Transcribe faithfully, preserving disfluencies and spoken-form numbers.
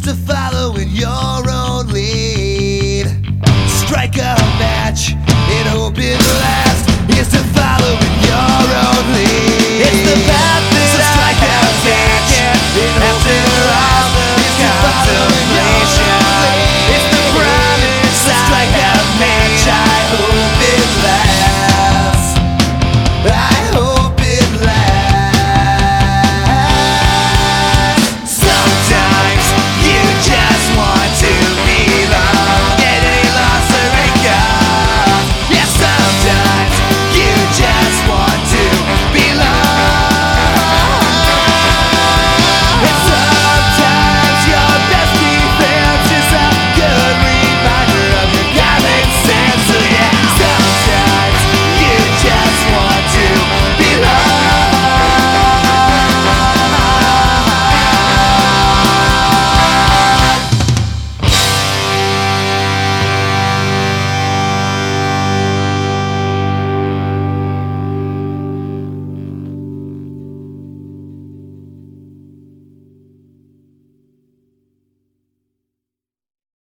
to follow in your own lead. Strike a match and hope it lasts. Is to follow in your own lead. It's the path that So strike I a have match taken and hope after it all lasts. the Is to follow in your contemplation. own